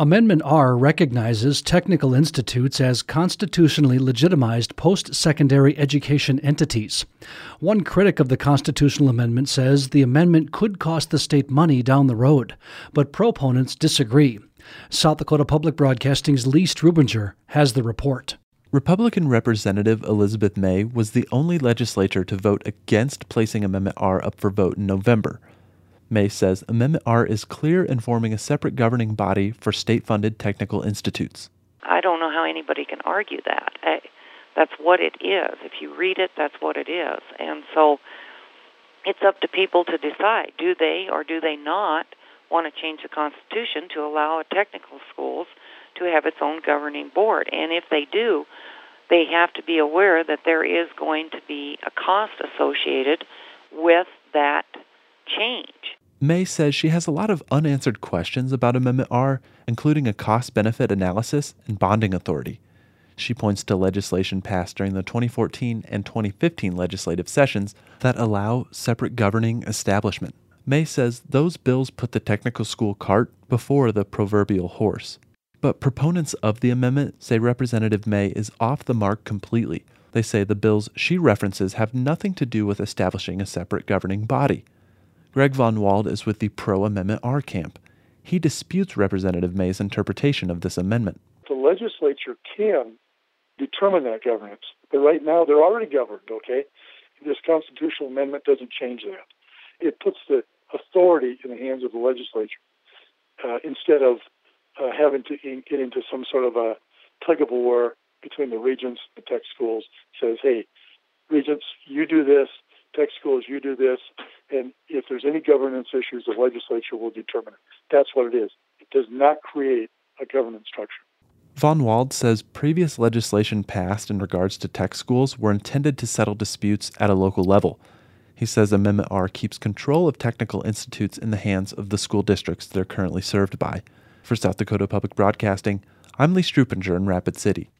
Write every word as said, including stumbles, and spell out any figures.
Amendment R recognizes technical institutes as constitutionally legitimized post-secondary education entities. One critic of the constitutional amendment says the amendment could cost the state money down the road, but proponents disagree. South Dakota Public Broadcasting's Lee Strubinger has the report. Republican Representative Elizabeth May was the only legislator to vote against placing Amendment R up for vote in November. May says Amendment R is clear in forming a separate governing body for state-funded technical institutes. I don't know how anybody can argue that. I, that's what it is. If you read it, that's what it is. And so it's up to people to decide, do they or do they not want to change the Constitution to allow technical schools to have its own governing board. And if they do, they have to be aware that there is going to be a cost associated with that change. May says she has a lot of unanswered questions about Amendment R, including a cost-benefit analysis and bonding authority. She points to legislation passed during the twenty fourteen and twenty fifteen legislative sessions that allow separate governing establishment. May says those bills put the technical school cart before the proverbial horse. But proponents of the amendment say Representative May is off the mark completely. They say the bills she references have nothing to do with establishing a separate governing body. Greg Von Wald is with the pro-Amendment R camp. He disputes Representative May's interpretation of this amendment. The legislature can determine that governance, but right now they're already governed, okay? This constitutional amendment doesn't change that. It puts the authority in the hands of the legislature uh, instead of uh, having to in- get into some sort of a tug-of-war between the regents and the tech schools. It says, hey, regents, you do this, tech schools, you do this, and if there's any governance issues, the legislature will determine it. That's what it is. It does not create a governance structure. Von Wald says previous legislation passed in regards to tech schools were intended to settle disputes at a local level. He says Amendment R keeps control of technical institutes in the hands of the school districts they're currently served by. For South Dakota Public Broadcasting, I'm Lee Strubinger in Rapid City.